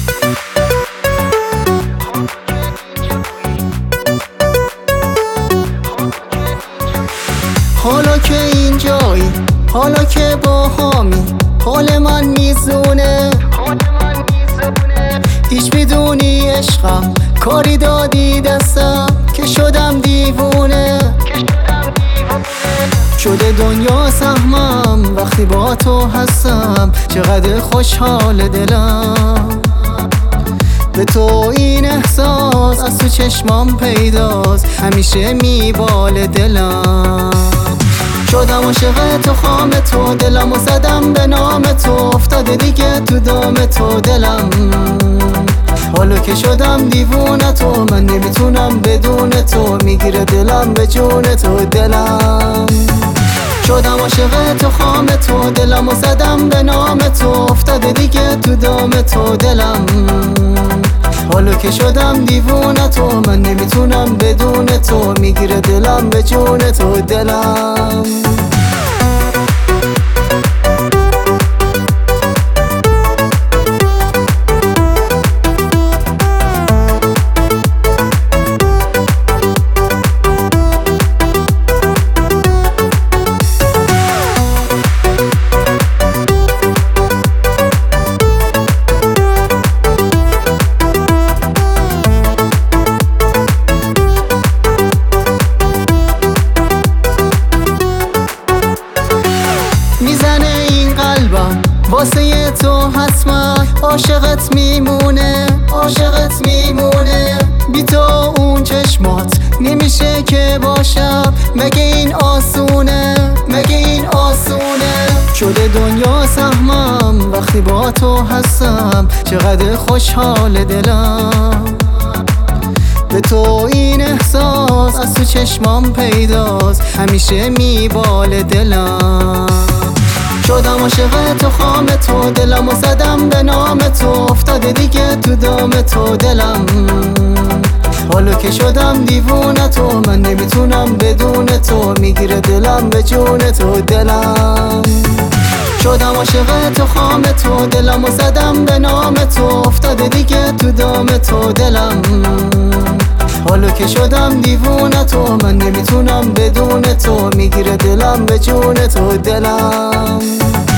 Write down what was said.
حالا که اینجایی، حالا که با همی، حال من میزونه. هیچ بدونی عشقم کاری دادی دستم که شدم دیوونه. شده دنیا سهمم وقتی با تو هستم، چقدر خوشحال دلم. به تو این احساس از تو چشمام پیداست، همیشه میبال دلم. شدم عاشق تو، خام تو، دلمو زدم به نام تو، افتاده دیگه تو دام تو دلم. حالا که شدم دیوونه تو، من نمیتونم بدون تو، میگیره دلم به جون تو دلم. شدم عاشق تو، خام تو، دلمو زدم به نام تو، افتاده دیگه تو دام تو دلم. حالا که شدم دیوونه تو، من نمیتونم بدون تو، میگیره دلم به جون تو دلم. میزنه این قلبم واسه تو حتما، عاشقت میمونه، عاشقت میمونه. بی تو اون چشمات نمیشه که باشم، مگه این آسونه، مگه این آسونه. شده دنیا سهمم وقتی با تو هستم، چقدر خوشحال دلم. به تو این احساس از تو چشمام پیداست، همیشه میبال دلم. شدم عاشق تو، خام تو، دلمو زدم به نام تو، افتاده دیگه تو دام تو دلم. حالا که شدم دیوونه تو، من نمیتونم بدون تو، میگیره دلم به جون تو دلم. شدم عاشق تو، خام تو، دلمو زدم به نام تو، افتاده دیگه تو دام تو دلم. حالا که شدم دیوونه تو، من نمیتونم بدون تو، میگیره دلم به جون تو دلم.